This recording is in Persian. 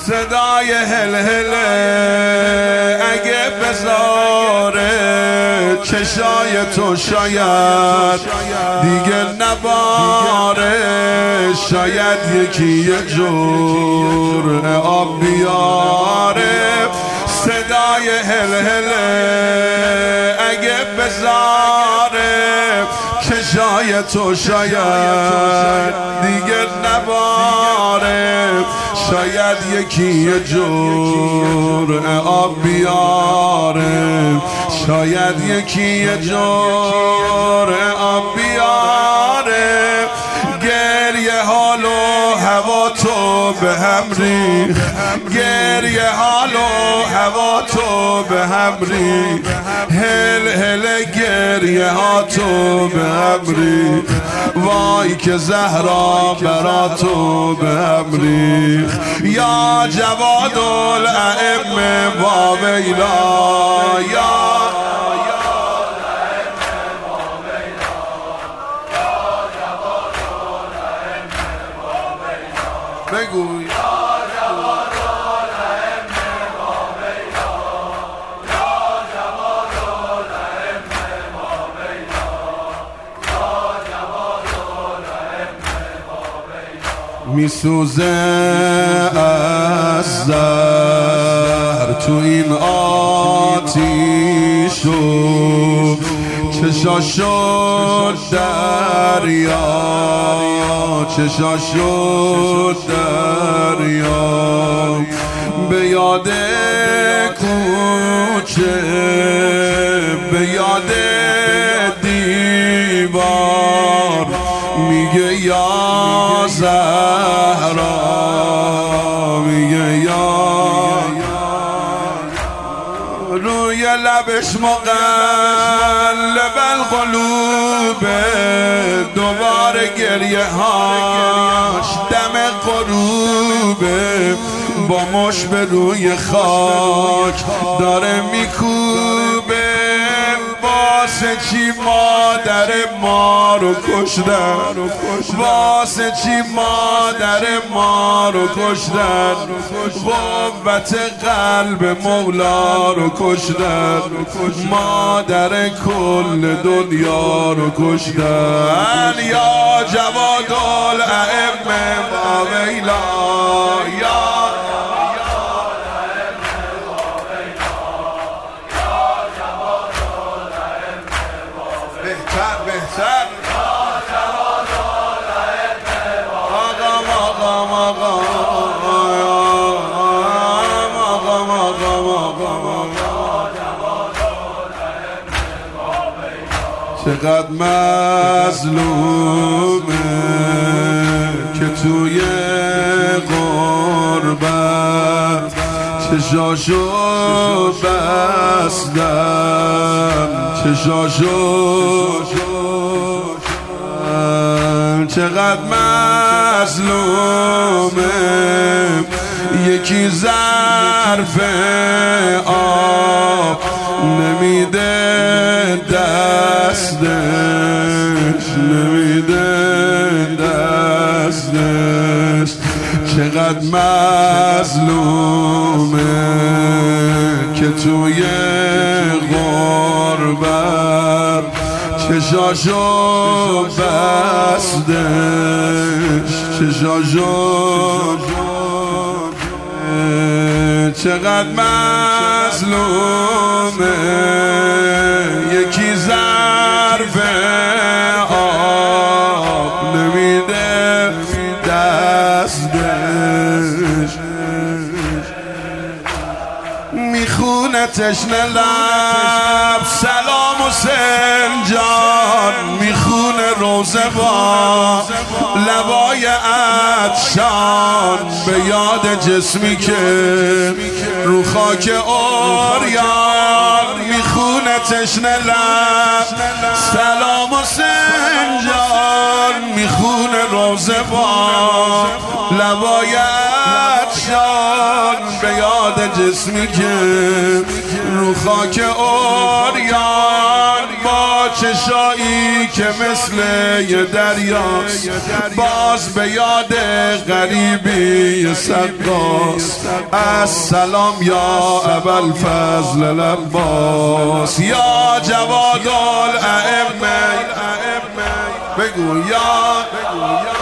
صدای هلهله اگه بذاره چشای تو شاید دیگه نباره، شاید یکی یه جرعه آب بیاره. صدای هلهله اگه بذاره چشای تو شاید دیگه نباره، شاید یکی یه جرعه آب بیاره، شاید یکی یه جرعه آب بیاره. گریه حال و هوا تو به هم ریخ، گریه حال و هوا تو به هم ریخ، هل هل گریه ها تو به هم ریخ. وای که زهرا برا تو به هم ریخ. یا جواد الائمه با ویلا، یا بگوی میسوزه از زهر تو این آتیشو، چشاشو دریا، چشاشو دریا. به یاد کوچه، به یاد دیوار میگه یا زهرا، میگه یا روی لبش مقلب القلوب، دوباره گریه هاش دم غروبه، با مش به روی خاک داره میکوبه. واسه چی مادر ما رو کشتن، واسه چی مادر ما رو کشتن، قوت قلب مولا رو کشتن، مادر کل دنیا رو کشتن. یا جواد الائمه با ویلا، یا بهتر بهتر چقدر مظلومه که توی غربت چشاشو بستم، چشاشو چقدر مظلومه. یکی ظرف آب نمیده دستش، نمیده دستش. چقدر مظلومه که توی غربت چشاشو بستش، چشاشو. چقدر مظلومه یکی ظرف آب نمیده دستش. میخونه تشنه لب سلام حسین جان، میخونه روزه با لبای عطشان، به یاد جسمی که رو خاک عریان. میخونه تشنه لب سلام حسین جان، میخونه روزه با لبای عطشان، به یاد جسمی که رو خاک عریان. با چشایی که مثل یه دریاست، باز به یاد غریبی سقاست. السلام یا ابوالفضل العباس، یا جواد الائمه، بگو یا